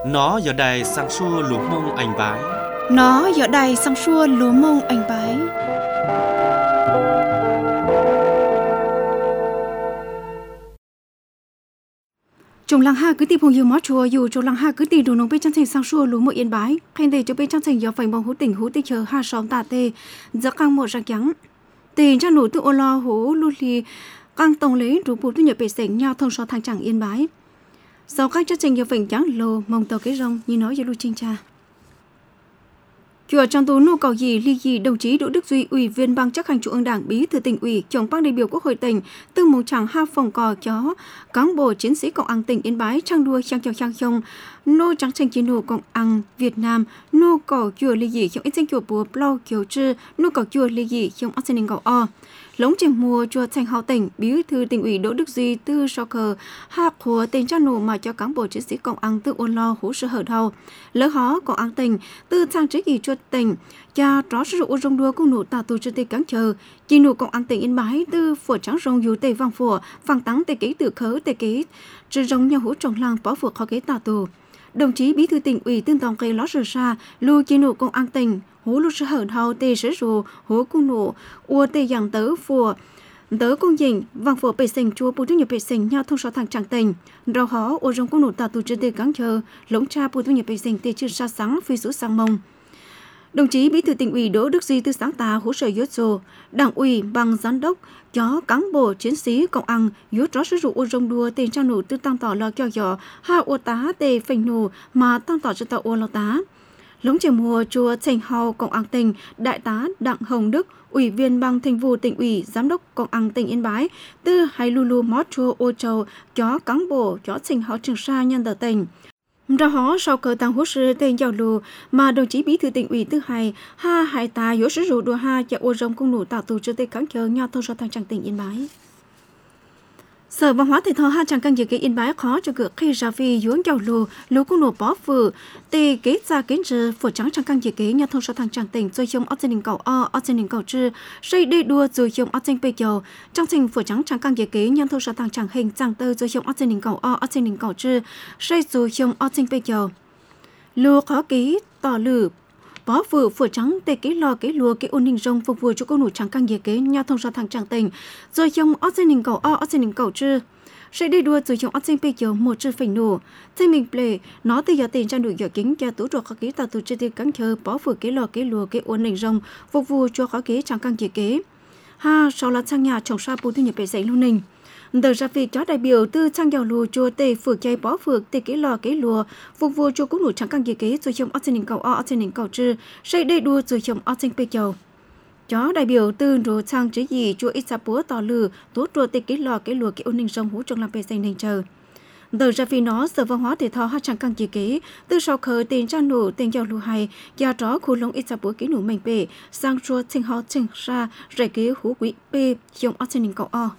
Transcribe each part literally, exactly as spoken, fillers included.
Nó giờ đây sang xua lúa mông anh bái. Nó giờ đây sang xua lúa mông anh bái. Trong làng ha cứ tìm hồng yêu mót chùa dù trong làng ha cứ tìm đồ nông bên trong thành sang xua lúa mông yên bái. Khen để cho bên trong thành giờ phải mong hú tỉnh hú tê chờ ha sóng tà tê giờ căng một răng trắng. Tiền cho nụ tự ô lo hú lưu lì căng tổng lấy đủ bụt thu nhập bể sảnh nhau thông so thang chẳng yên bái. Sau các chất trình giờ phình trắng lồ mong tàu cái rong như nói với lưu trinh cha. Chùa trong tú nô cầu gì ly gì đồng chí Đỗ Đức Duy, ủy viên ban chấp hành trung ương Đảng, bí thư tỉnh ủy, trưởng ban đại biểu Quốc hội tỉnh, từ mong chẳng ha phòng cò chó cán bộ chiến sĩ công an tỉnh Yên Bái trang đua trang chào trang chồng nô trắng tranh chiến nô công an Việt Nam nô cầu chùa ly gì trong ít danh chùa bùa blau kiều trư nô cầu chùa ly gì trong ác sinh cầu o lống trên mùa chùa thành hậu tỉnh bí thư tỉnh ủy Đỗ Đức Duy tư so cờ hạ của tên trang nô mà cho cán bộ chiến sĩ công an tự ôn lo hú sự hở đầu lỡ hó công an tỉnh tư trang trí kỳ chùa tỉnh cha rõ sử dụng rong đua công nụ tà tù trên tây cán chờ chi nụ công an tỉnh Yên Bái tư phổ trắng rong dù tây vang phổ vang tắng tây ký tự khớ tây ký trừ rong nhau hú trong làng bỏ phổ khó kế tà tù. Đồng chí bí thư tỉnh ủy tương tòng cây lót rửa xa lưu chi nụ công an tỉnh hú lưu sự hở đầu tê sử dụng hú công nụ ua tê dạng tớ phổ tớ công dình vang phổ bể sành chua bù thu nhập bể sành nhau thông số thằng chẳng tỉnh rau hó ua rong công nụ tà tù trên tây cán chờ lống cha bù thu nhập bể sành tê chữ sa sáng phi số sang mông. Đồng chí bí thư tỉnh ủy Đỗ Đức Duy tư sáng tà hỗ trợ yết rồ, đảng ủy bằng giám đốc, chó cán bộ chiến sĩ công an yết rõ sử dụng ô rong đua tiền trang nụ tư tăng tỏ lo kêu dọ ha ô tá tề phanh nụ mà tăng tỏ cho tàu ô lo tá. Lống chiều mùa chùa thành hào công an tỉnh đại tá Đặng Hồng Đức, ủy viên ban thường vụ tỉnh ủy giám đốc công an tỉnh Yên Bái tư hay lulu mót chùa ô châu chó cán bộ chó thành hào Trường Sa nhân tờ tỉnh. Ra hó sau cờ tăng hỗ sư tên giàu lù mà đồng chí bí thư tỉnh ủy tư hai ha hai ta yếu sử dụng đua ha cho ô rong công nụ tạo tù cho tây cán chờ nhau thông so thang trang tỉnh Yên Bái. Sở văn hóa thể thao ha chẳng căn dự cái Yên Bái khó cho cửa khi ra vì yếu giàu lù lù công nụ bó phử tê kế ra kiến trừ phổ trắng chẳng căn dự cái nhau thông so thang trang tỉnh rồi trong ớt đình cầu o ớt đình cầu trừ xây đê đua rồi trong ớt đình bê dầu trong trình phổ trắng chẳng căn dự cái nhau thông so thang trang hình chẳng tơ rồi trong ớt đình cầu o ớt đình cầu trừ xây rồi trong ớt đình bê dầu lù khó ký tỏ lử bó vừa phở trắng tê cái lò cái lùa cái ôn hình rong phục vụ cho cô nụ trắng căng dễ kế nhau thông so thằng tràng tỉnh rồi trong ớt dây nình cầu o ớt dây nình cầu chư sẽ đi đua rồi trong ớt dây bê chiều một chư phình nụ thay mình play nó từ giờ tiền trang đủ giờ kính cho tú trò khó kế tạo từ trên tiền cắn chờ bó vừa cái lò cái lùa cái ôn hình rong phục vụ cho khó kế trắng căng dễ kế ha sau là sang nhà trồng sa bù thu nhập bể giấy luôn nình Đời ra vì chó đại biểu tư trang giàu lùa chùa tề phược chay bó phược tề cái lò cái lùa phục vụ cho cũng nụ trắng căng gì kế rồi trong ớt xin cầu o ớt xin cầu trư xây đầy đua rồi trong ớt xin bê chầu chó đại biểu tư đồ trang trí gì chùa ít sa búa tỏ lử tốt chùa tề cái lò cái lùa cái ôn ninh sông hú trong làm bê xanh ninh chờ Đời ra vì nó sở văn hóa thể thao hát trang căng gì kế từ sau khởi tiền trang nụ tiền giàu lùa hay gia chó khu lông ít sa búa cái nụ mình bể sang chùa trình họ trình ra rải kế hú quý bê trong ớt xin cầu o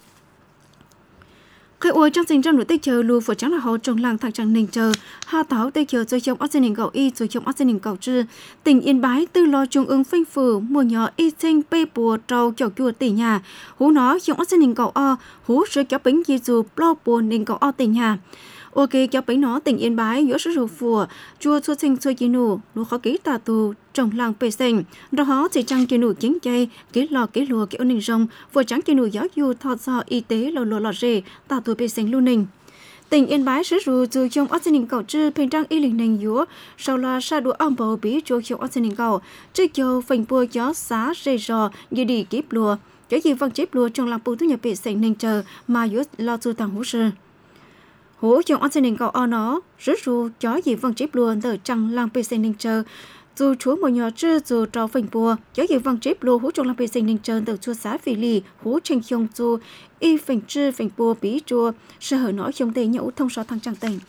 Khai ua trong trình trong nụ tây chờ lù phổ trắng là họ trong làng thằng tràng ninh chờ ha táo tây chờ rồi trong ớt xin cầu y rồi trong ớt xin cầu trư tỉnh Yên Bái tư lo trung ương phanh phử mùa nhỏ y sinh bê bùa trâu chậu chùa tỷ nhà hú nó trong ớt xin cầu o hú rồi kéo bánh dì dù blo bùa ninh cầu o tỷ nhà ok kéo bánh nó tỉnh Yên Bái giữa sử dụng phùa chùa chùa sinh xôi chi nụ nó khó ký tà tù trong làng bề sinh đó họ chỉ trăng chi nụ chính chay ký lò ký lùa ký ôn ninh rong vừa trắng chi nụ giáo du thọ do y tế lò lò lò rề tà tù bề sinh luôn ninh tỉnh Yên Bái sử dụng dù trong ớt xin cầu trư phình trang y linh ninh dúa sau là sa đũa ông bầu bí chùa trong ớt xin cầu trước châu phình bùa gió xá rề rò như đi kíp lùa cho gì văn chếp lùa trong làng bù thu nhập bề sinh ninh chờ mà yếu lo du thằng hú sư hú trong ớt xin cầu o nó sử dụng cho gì văn chếp lùa từ trăng làng bề sinh ninh chờ dù chúa một nhỏ chưa dù trò phình bùa cho gì văn chếp lùa hú trong làng bề sinh ninh chờ từ chùa xã phì lì hú trình khiông dù y phình chư phình bùa bí chùa sở hở nói trong tề nhẫu thông so thăng trang tỉnh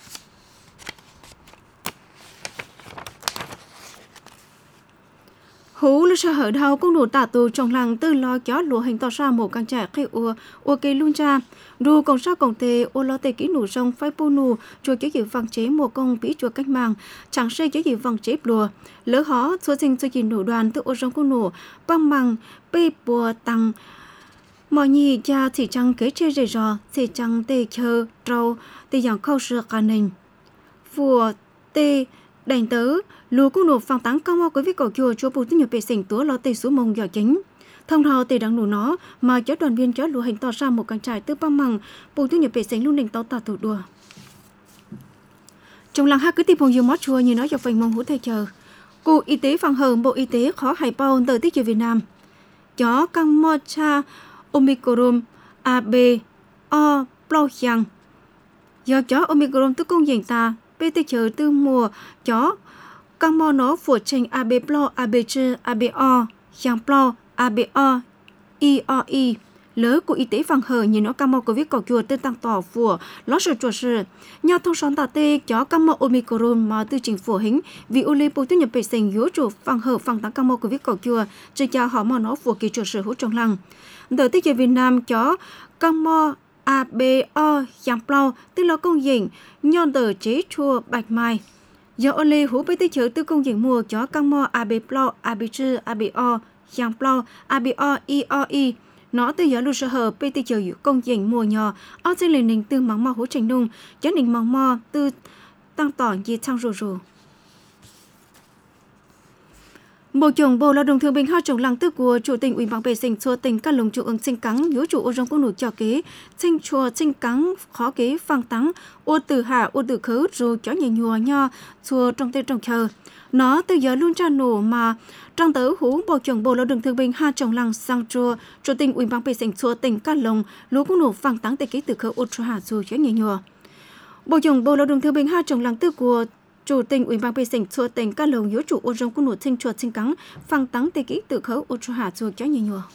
hú là sở hở đầu công nụ tả tù trong làng tư lo chó lùa hình tỏ ra một căn trẻ khi ua ua cây luôn cha đu công sao công tề ua lo tề kỹ nụ rong phai pu nụ chùa chớ gì vàng chế một công bí chùa cách mạng chẳng xây chớ gì vàng chế lùa lỡ hó số sinh cho gì nụ đoàn tự ua rong công nụ băng bằng bê bùa tăng mọi nhì cha chỉ chẳng kế chê rề rò chỉ chẳng tề chờ trâu tề dạng khâu sửa cả nền phùa tê đánh tớ lúa cũng nộp phang táng cao mò của viết cầu chùa cho bộ tư nhập vệ sinh túa lo tê số mông giỏi chính thông thao tê đắng nụ nó mà cho đoàn viên cho lúa hành tỏ ra một căn trại tư băng măng bộ tư nhập vệ sinh luôn định tao tà thủ đùa trong làng hai cứ tìm hồng nhiều mót chùa như nói cho phần mong hú thay chờ Cục Y tế phòng hờ Bộ Y tế khó hải bao tờ tích cho Việt Nam chó căng mo cha Omicron a bê o plo yang do chó Omicron tức công diện ta bê tê chờ từ mùa chó căng mo nó phổ trình a bê plo a bê chư a bê o yang plo a bê o i o i lỡ của Y tế phòng hờ như nó căng mo covid cầu chùa tên tăng tỏ của ló sự chùa sự nhau thông sáng tà tê chó căng mo Omicron mà từ chính phủ hình vì ô lê bộ tư nhập vệ sinh yếu chủ phòng hờ phòng tăng căng mo covid cầu chùa chỉ cho họ mà nó của kỳ chùa sự hỗ trong lăng đợt tích cho Việt Nam chó căng mo a bê o yang plo tức là công diện nhon tờ chế chua bạch mai do ô lê hú bê tích chớ tư công diện mùa chó căng mo a bê plo a bê chư a bê o yang plo a bê o i o i nó từ giờ lưu sơ hờ pê tê chờ công diện mùa nhỏ ở trên nền nền từ mắng mò hỗ trình nung cho nền mắng mò từ tăng tỏ gì thăng rù rù Bộ trưởng Bộ Lao động Thương binh Hoa Trọng Lăng Tư của Chủ tịch Ủy ban vệ sinh chùa tỉnh Cát Lông Chủ ứng Sinh Cắng yếu chủ ô trong công nụ cho kế Sinh chùa Sinh Cắng khó kế phang tắng ô từ hạ ô từ khứ rồi cho nhẹ nhùa nho chùa trong tên trong chờ nó từ giờ luôn tra nổ mà trong tớ hú Bộ trưởng Bộ Lao động Thương binh Hoa Trọng Lăng sang chùa Chủ tịch Ủy ban vệ sinh chùa tỉnh Cát Lông lúa công nụ phang tắng tê kế từ khứ ô chùa hạ rồi cho nhẹ nhùa Bộ trưởng Bộ Lao động Thương binh Hoa Trọng Lăng Tư của Chủ tịch Ủy ban vệ sinh chùa tỉnh Cát Lông yếu chủ ô trong công nụ sinh chùa Sinh Cắng phang tắng tê kỹ tự khấu ô chùa hạ chùa cho nhẹ nhùa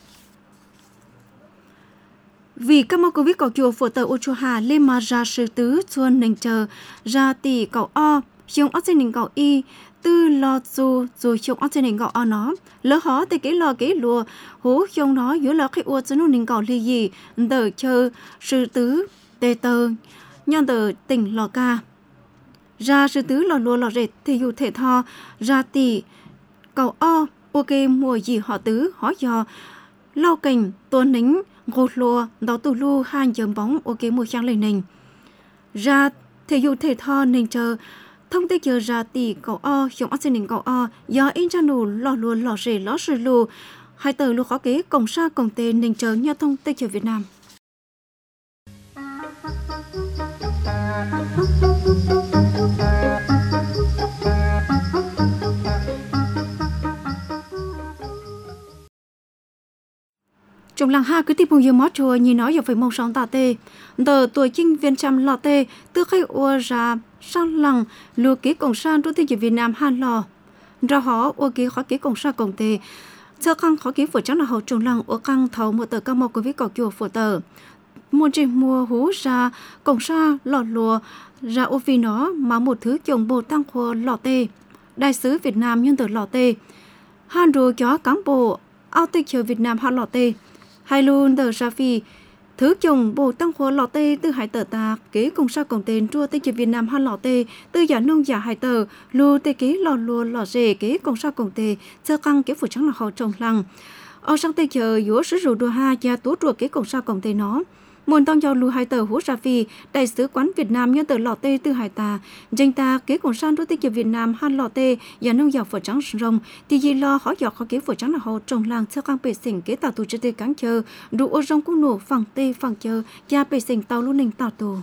vì các mô covid cầu chùa phổ tờ ô chùa hà lên mà ra sư tứ chuôn nền chờ ra tỷ cầu o hiông ớt trên nền cầu y tư lo dù rồi hiông ớt trên nền cầu o nó lỡ hó tê kỹ lo kỹ lùa hú hiông nó yếu lỡ khách ô trên nền cầu ly gì tờ chờ sư tứ tê tờ nhân tờ tỉnh lò ca ra sư tứ lò lùa lò rệt thì dù thể thò ra tỷ cầu o ok mùa gì họ tứ họ dò lau cành tuôn nính gột lùa đó tù lu hai dầm bóng ok mùa trang lên nền ra thì dù thể thò nền chờ thông tích giờ ra tỷ cầu o giống ác sinh cầu o do in cha nụ lò lùa lò rệt lò sư lù hai tờ lu khó kế cổng xa cổng tên nền chờ nhau thông tích giờ Việt Nam trong làng ha cứ tiếp một nhiều mót chùa như nói giờ phải mong sáng tạ tê tờ tuổi chinh viên trăm lọ tê từ khi ua ra sang làng lùa kế cổng sang đô thị Việt Nam han lò ra họ ua kế khó kế cổng sang cổng tê sơ khăn khó kế phổ trắng là hậu trong làng ua căng thầu một tờ cao màu của viết cầu chùa phổ tờ mua trên mua hú ra cổng sang lọ lùa ra ô vì nó mà một thứ chồng bồ tăng khô lọ tê đại sứ Việt Nam nhân tờ lọ tê han đồ chó cán bộ ao tê chờ Việt Nam han lọ tê hai luôn tờ ra phi thứ chồng bộ tăng khóa lọ tê từ hải tờ ta kế công sa công tên chua tê Việt Nam han lọ tê từ giả nông giả hải tờ lù tê kế lò lùa lò rề kế công sa công tê sơ căng kế phủ trắng là họ trồng lăng ở sang tê chờ yếu sử dụng đua ha gia tú ruột kế công sa công tê nó Muôn tông cho lù hai tờ hú ra phi đại sứ quán Việt Nam nhân tờ lọ tê từ hải tà danh ta kế còn san đô tích cho Việt Nam han lọ tê và nông dọc phở trắng rồng thì gì lo khó dọc khó kế phở trắng là hồ trồng làng sơ căng bể xỉn kế tàu tù chế tê cán chờ đủ ô rong cũng nổ phẳng tê phẳng chờ và bể xỉn tàu luôn nình tàu tù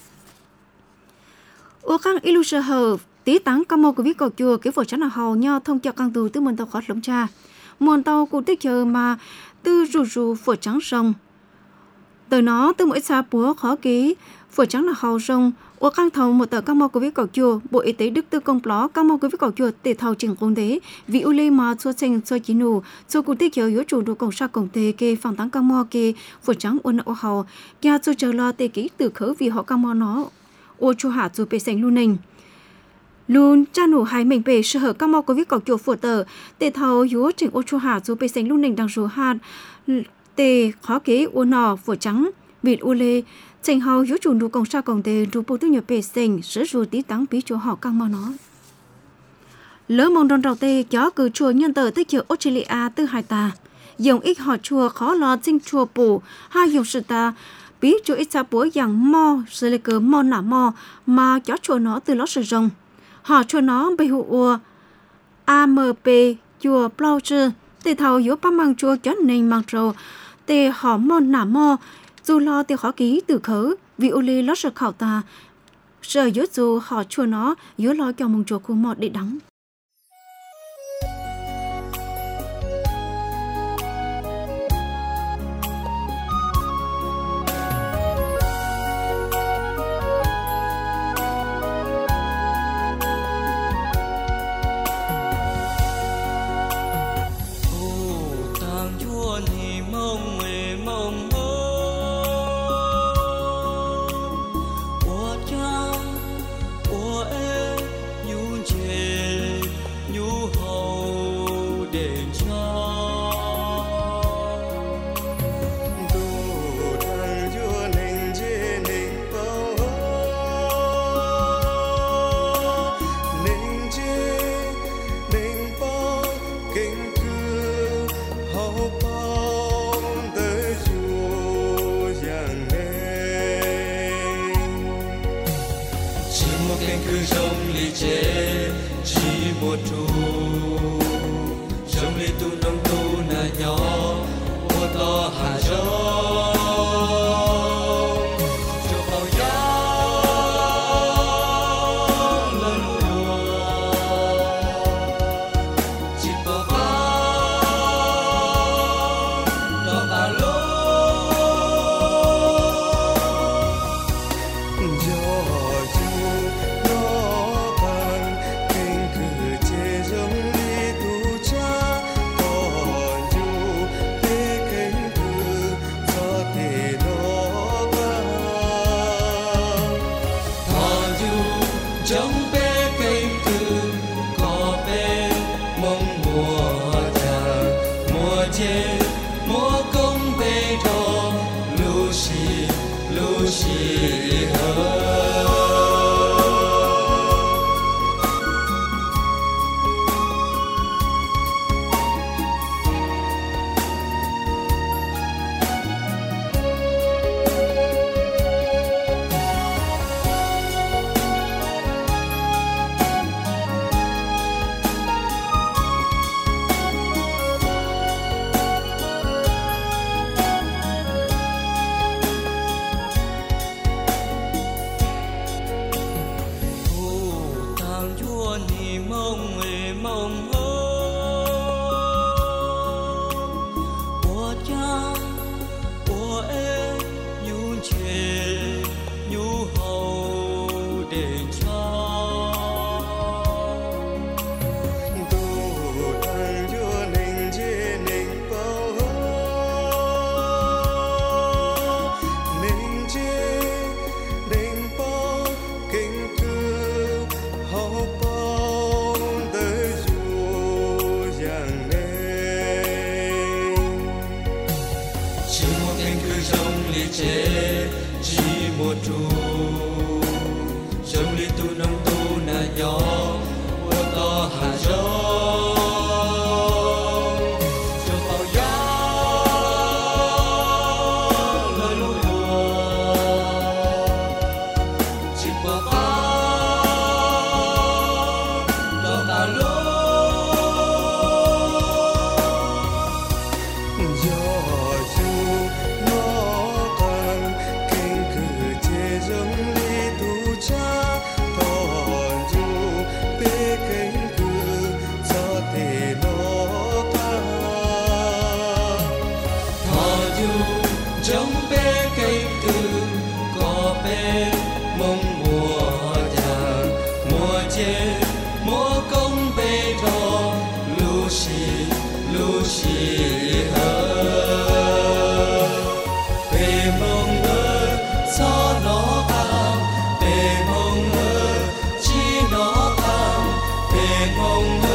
ô căng ilu sơ hờ tí tắng cam mô của viết cầu chùa kế phở trắng là hồ nho thông cho căng tù từ muôn tàu khó lống cha muôn tàu cũng tích chờ mà từ rù rù phở trắng rồng từ nó từ mỗi xa búa khó ký phở trắng là hầu rồng ô căng thầu một tờ cam mô của viết cầu chùa Bộ Y tế Đức tư công pló cam mô của viết cầu chùa để thầu chỉnh công tế vì u lê mà xua sinh xua chỉ nụ xua cụ tích chiều yếu chủ đồ công sa công tế kê phẳng tăng cam mô kê phở trắng ôn ô hầu gia xua chờ lo tê ký từ khớ vì họ cam mô nó ô chu hạ dù bề sành luôn nình luôn cha nụ hai mình bề sơ hở cam mô của viết cầu chùa phở tờ để thầu yếu chỉnh ô chu hạ dù bề sành luôn nình đang rủ hạt tê khó kế ô nọ phở trắng vịt u lê thành hầu yếu chủ đồ công sa công tế đồ bộ tư nhập bề sành sử dụng tí tăng bí chỗ họ cam mô nó lỡ mong đòn đầu tê chó cử chùa nhân tờ tích chiều Australia tư hải tà dòng ít họ chùa khó lo sinh chùa bù hai dòng sự ta bí chỗ ít xa búa dạng mò sự lê cờ mò nả mò mà chó chùa nó từ lót sự rồng họ cho nó bị hụa a em pê chùa plau chư để thầu yếu ba mang chùa cho nên mang trầu để họ mòn nả mò dù lo để khó ký từ khứ vì ô lê lót sợ khảo ta sợ yếu dù họ chùa nó yếu lo cho mong chùa của mọt để đắng.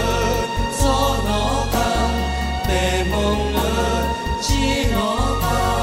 Chi nó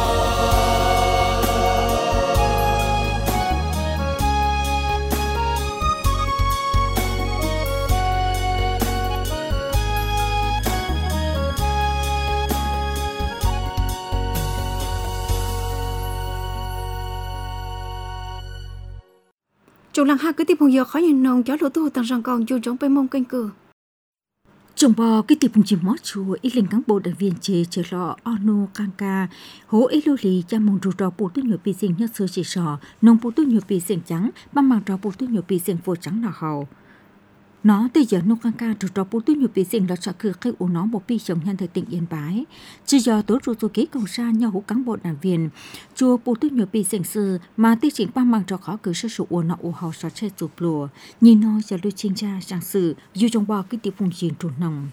Trong lăng ha cứ tiếp phong giờ khó nhìn nông chó lỗ tu tăng rằng còn chu chống bay mông canh cử. Trong bò cái tiệp chỉ mót chùa ít lên cán bộ đảng viên chế chế lọ ono kanka hố ít lưu lì cha mong rù trò bù tu nhiều pi sinh nhất sơ chỉ sò nông bù tu nhiều pi sinh trắng băm mang trò bù tu nhiều pi sinh phô trắng là hậu nó tới giờ nông kanka rù trò bù tu nhiều pi sinh là sợ cứ khi u nó một pi chồng nhân thời tỉnh yên bái chỉ giờ tối rù rù ký cầu sa nhau hố cán bộ đảng viên chùa bù tu nhiều pi sinh sư mà tới chính băm mang trò khó cứ sơ sụ u nó u hậu sợ che chụp lùa nhìn nó giờ lưu chính cha sang sự dù trong bò cái tiệp phong chiến trù nông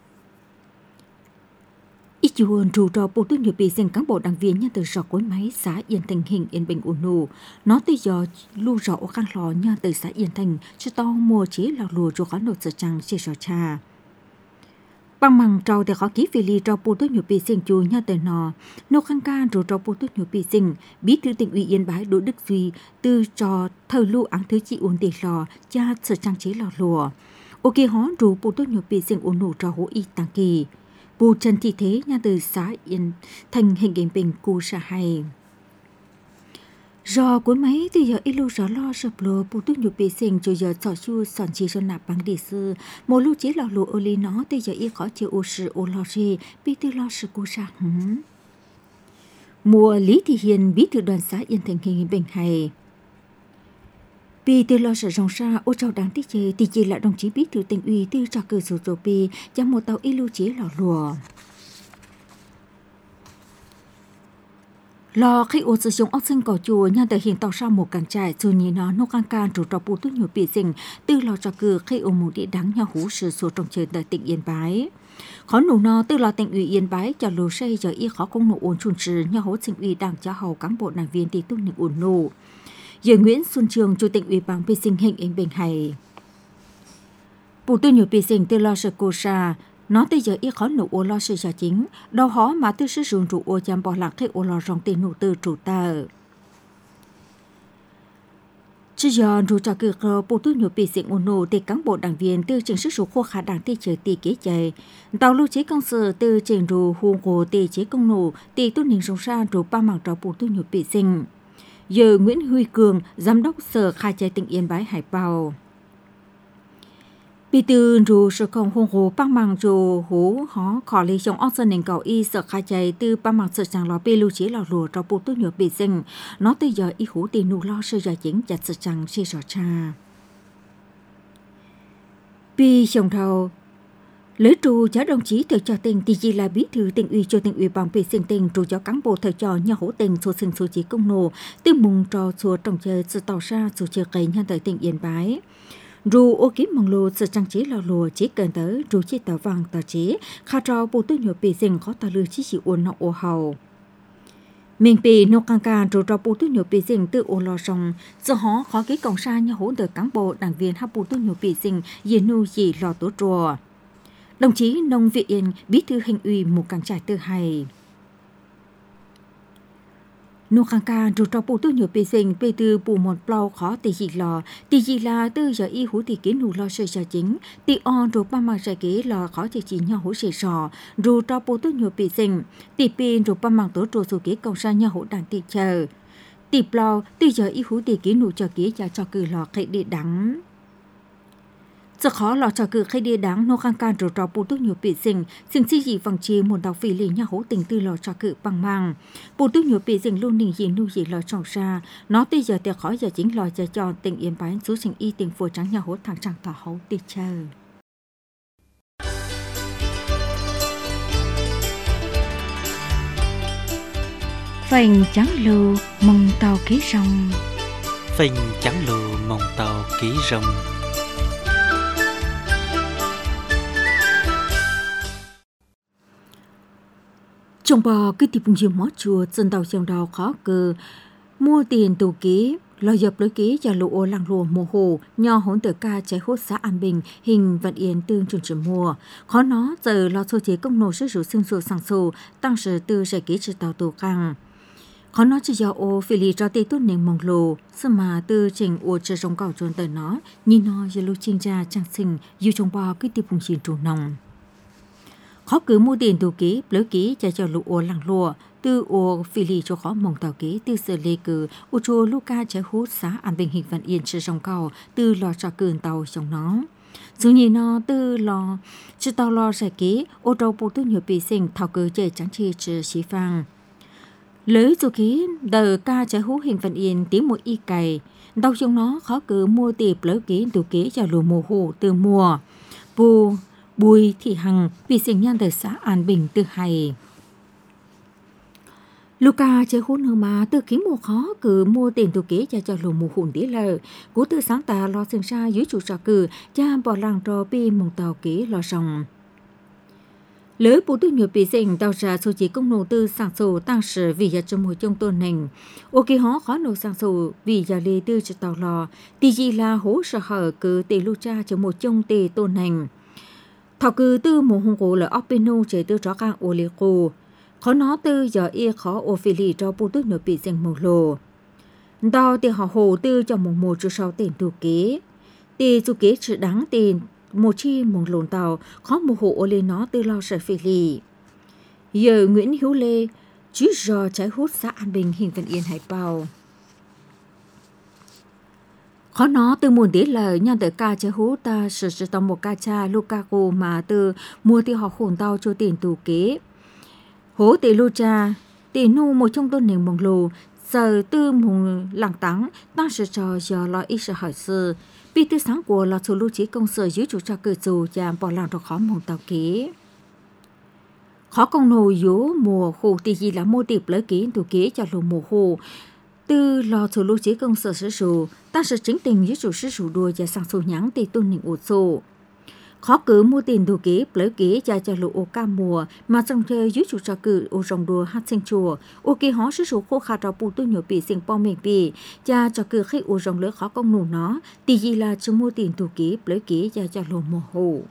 ít chuồn rủ trò bộ tư nhiều bị sinh cán bộ đảng viên nhân từ sọ cuối máy xã Yên Thành hình Yên Bình ổn nụ nó tới giờ lưu rõ khăn lò nhân từ xã Yên Thành cho to mua chế là lùa rồi khó nộp sự trăng chia sẻ cha bằng măng trâu thì khó ký vì lý trò bộ tư nhiều bị sinh chu nhân từ nọ nô khăn ca rủ trò bộ tư nhiều bị sinh bí thư tỉnh ủy Yên Bái Đỗ Đức Duy từ trò thời lưu áng thứ chị uốn để lò cha sự trang chế lò lùa ok hó rủ bộ tư nhiều bị sinh ổn nụ trò hỗ y tăng kỳ Bù Trần Thị Thế nhà từ xã Yên Thành hình Yên Bình cù xã hay. Do cuốn máy từ giờ ít lưu rõ lo sập lô bù tu nhiều bị sinh cho giờ sọ chu sòn chi cho nạp bằng địa sư một lưu chế lò lụa ở lý nó từ giờ ít khó chịu ô sự ô lo gì bị từ lo sự cù xã hứng. Mùa Lý Thị Hiền bí thư đoàn xã Yên Thành hình Yên Bình hay. Vì từ lo sợ rong ra ô trao đáng tiếc chê thì chỉ là đồng chí bí thư tỉnh ủy từ trò cử số số pi cho một tàu y lưu chế lò lùa. Lò khi ô sử dụng ốc sinh cầu chùa nhân từ hiện tạo ra một càng trại dù nhìn nó nô càng càng chủ trò bù tốt nhiều bị sinh từ lò trò cử khi ô mù địa đáng nhau hú sự số trong trời tại tỉnh Yên Bái. Khó nụ nó từ lò tỉnh ủy Yên Bái cho lù xây giờ y khó công nụ ổn chùn trừ nhau hố tỉnh ủy đảng cho hầu cán bộ đảng viên thì tốt những ổn nụ. Giờ Nguyễn Xuân Trường, Chủ tịch Ủy ban Pi sinh hình Yên Bình hay. Bù tư nhiều pi sinh từ lo sự cô sa, nó tới giờ ít khó nụ ô lo sự giả chính, đâu hó mà tư sử dụng trụ ô chăm bỏ lạc khi ô lo rong tiền nụ tư trụ tờ. Chỉ giờ trụ trò cực rô bù tư nhiều pi sinh ô nụ thì cán bộ đảng viên từ trình sức số khô khả đảng tì chờ tì kế chạy. Tàu lưu chế công sự từ trình rù hù hồ tì chế công nụ tì tu ninh rong ra rù ba mạng trò bù tư nhiều pi sinh. Giờ Nguyễn Huy Cường, Giám đốc Sở Khai Trái tỉnh Yên Bái Hải Bào. Bị từ rù sở công hông hồ băng mạng rù hú hó khó lý trong ốc dân nền cầu y Sở Khai Trái từ băng mạng sở chẳng lò bê lưu chế lò lùa trong bộ tốt nhựa bị sinh. Nó tới giờ y hú tì nụ lo sơ giả chính chặt sở chẳng xê sở cha. Bị chồng thầu lễ trụ cho đồng chí thời cho tỉnh thì chỉ là bí thư tỉnh ủy cho tỉnh ủy bằng bị sinh tỉnh trụ cho cán bộ thời cho nhà hỗ tình số sinh số chỉ công nô từ mùng trò số trồng chơi sự tạo ra số chơi cây nhân tại tỉnh Yên Bái. Ru ô kíp mong lô sự trang trí lò lùa chỉ cần tới ru chỉ tờ vàng tờ chế khá trò bộ tư nhựa bị sinh khó tờ lưu chỉ chỉ uốn nọ ô hầu. Mình bị nô càng càng ru trò bộ tư nhựa bị sinh từ ô lò sông do họ khó ký cổng xa nhà hỗ trợ cán bộ đảng viên hấp bộ tư nhựa bị sinh dì nu dì lò tố trùa. Đồng chí Nông Vị Yên, bí thư hình ủy một càng trại tư hay. Nô khang ca rủ trò bù tư nhiều bê sinh bê tư bù một plau khó tì dị lò, tì dị là tư giờ y hú tì kiến nụ lo sơ sở chính, tì on rủ ba mạng giải kế lò khó tì chỉ nhau hú sề sò, rủ trò bù tư nhiều bê sinh, tì pin rủ ba mạng tổ trù sù kế cầu sa nhau hú đàn tì chờ. Tì plau tì giờ y hú tì kiến nụ cho kế cho cho cử lò khệ địa đắng. Giờ khó lò trò cử khai địa đáng nô khang can rủ trò bù tư nhiều bị sinh, sinh si dị vòng chi một đào phỉ lì nhà hố tình tư lò trò cử bằng mang. Bù tư nhiều bị sinh luôn nình dị nu dị lò tròn ra, nó tới giờ tiệc khó giờ chính lò giờ cho tình Yên Bái số sinh y tình phùa trắng nhà hố thẳng chẳng thỏ hấu đi chờ. Phành trắng lù mong tàu ký rong. Phành trắng lù mong tàu ký rong. Trong bò cái tiệp nhiều mót chùa dân tàu dòng đào khó cờ mua tiền tù ký lo dập lối ký và lộ làng lùa mùa hồ nho hỗn tờ ca trái hốt xã An Bình hình vận yên tương trường trường mùa khó nó giờ lo sơ chế công nổ sức rủ xương sổ sang sổ tăng sở tư giải ký trừ tàu tù càng khó nó chỉ do ô phỉ lì cho tê tốt nền mong lồ sơ mà tư trình ô chơi rong cào trốn tờ nó nhìn nó giờ lưu trinh ra trang sinh dù trong bò cái tiệp vùng chiến trù nòng khó cứ mua tiền tù ký lối ký cho cho lụ ô làng lùa từ ô phi lì cho khó mong tàu kế từ giờ lê cử ô chùa Luca trái hút xã An Bình Hình Văn Yên trên sông cầu từ lò trà cườn tàu trong nó. Dù nhìn nó từ lò chứ tàu lò giải kế ô trâu bộ tư nhiều bị sinh thảo cử chạy trắng chi trừ xí phang. Lưới dù ký đờ ca trái hút Hình Văn Yên tiếng một y cày đau trong nó khó cứ mua tiệp lỡ kế tù kế cho lùa mùa hồ từ mùa. Bù Bùi Thị Hằng bị sinh nhân đời xã An Bình từ hay. Luca chơi hôn hơn mà từ kiếm mùa khó cứ mua tiền tù kế cho cho lùa mùa hồn tí lờ. Cú từ sáng tà lo sinh ra dưới chủ trò cử cha bỏ làng trò bi mong tàu kế lo rồng. Lỡ bộ tư nhiều bị sinh đào ra số chỉ công nô tư sản sổ tăng sử vì giờ trong mùa trong tuần nành. Ô kỳ hó khó nô sản sổ vì giờ lê tư cho tàu lò. Tì gì là hố sở hở cứ tì lưu cha cho một trong tì tuần nành. Thảo cư tư mùa hông cổ là ốc bên nô chế tư rõ càng ô lê cô. Khó nó tư giờ y khó ô phê lì cho bộ tư nhiều bị sinh mùa lồ. Đào tì họ hồ tư cho một mùa cho sau tiền tù kế. Tì tù kế chữ đáng tiền. Một chi mong lồn tàu khó một hộ ô lê nó từ lo sở phê lì. Giờ Nguyễn Hiếu Lê chứ do trái hút xã An Bình Hình Văn Yên Hải Bào. Khó nó từ muôn đế lời nhân tới ca trái hút ta sử dụng tàu một ca cha Lukaku mà từ mua thì họ khổn tàu cho tiền tù kế. Hố tỷ lưu cha tỷ nu một trong tôn nền mong lù giờ tư mùng làng tắng đang sử cho giờ lo ít sự hỏi sự. Vì từ sáng của là số lưu trí công sở dưới chủ cho cử dù và bỏ làng rồi khó mong tàu kế. Khó công nô dố mùa khổ thì gì là mô tiệp lấy ký tù kế cho lù mùa khổ. Từ lò số lưu trí công sở sử dụng, ta sẽ chính tình dưới chủ sử dụng đùa và sang số nhắn thì tôn nình ổ sổ. Khó cứ mua tiền đồ kế, lấy kế cho cho lộ ô ca mùa, mà trong chơi dưới chủ trò cử ô rồng đùa hát sinh chùa, ô kỳ hó sử dụng khô khá trò bù tư nhỏ bị sinh bom mình bì, cha cho cử khi ô rồng lỡ khó công nổ nó, thì gì là cho mua tiền đồ kế, lấy kế cho cho lộ mùa hồ.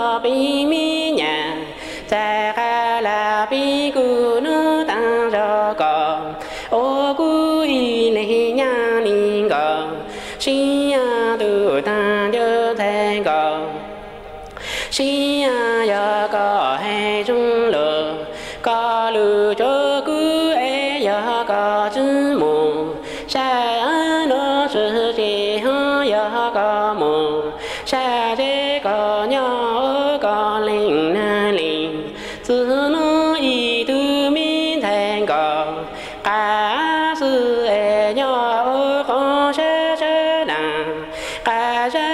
Hãy subscribe cho kênh Ghiền Mì Gõ để không bỏ lỡ ya ga zhi mu sha no zhi ji ya ga mu sha de ga nya ga ling na ling zi no yi du min tan ga ga zi e nya o gong she she na ga zhe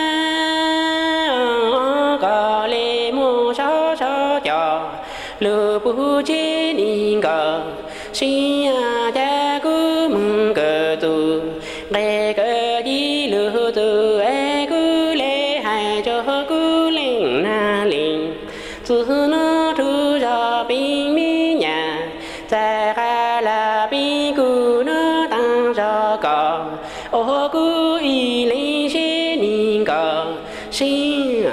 ga li mu shao shao jiao lu bu ji ning ga xin ya jia gu meng ge du ge ge yi lu du e gu le hai zhe gu ling na ling zi no tu zha bing mi ya zai ga la bing gu no dang zha ga o gu yi ling xi ning ga xin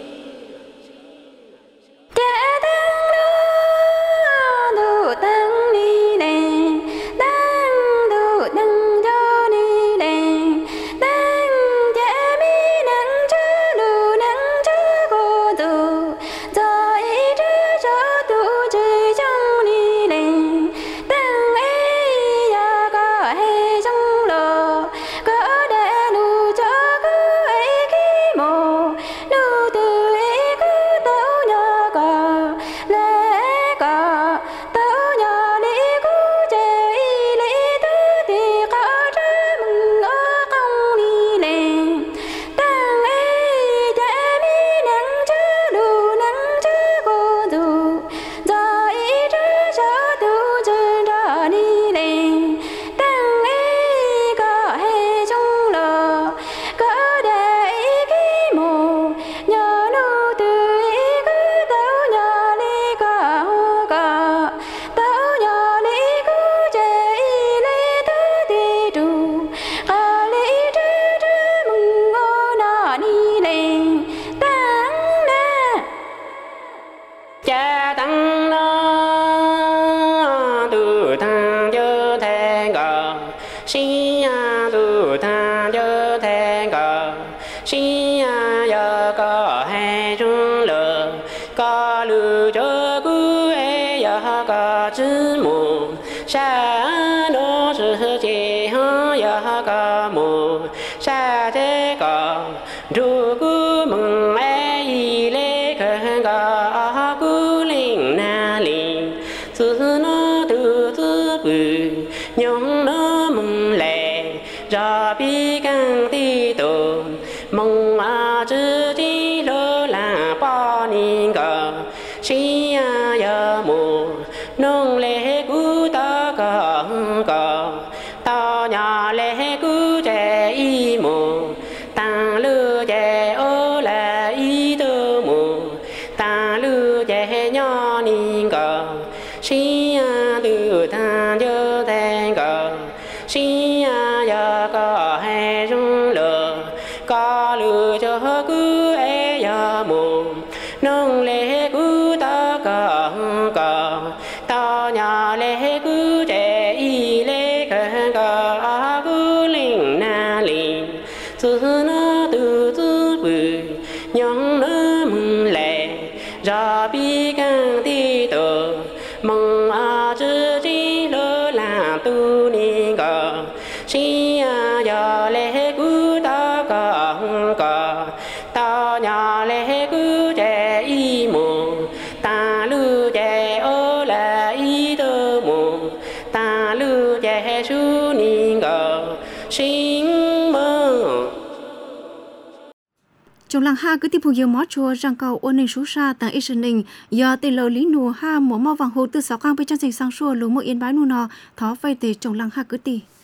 Trong làng ha cứ tiếp tục yêu mót chùa rằng cầu ôn nên số xa tại Asian Ninh giờ tên lờ lý nù ha mỏ mò vàng hồ từ sáu cang bên trong thành sang xua lúa một yên bái nù nọ thó vay từ trong làng ha cứ tì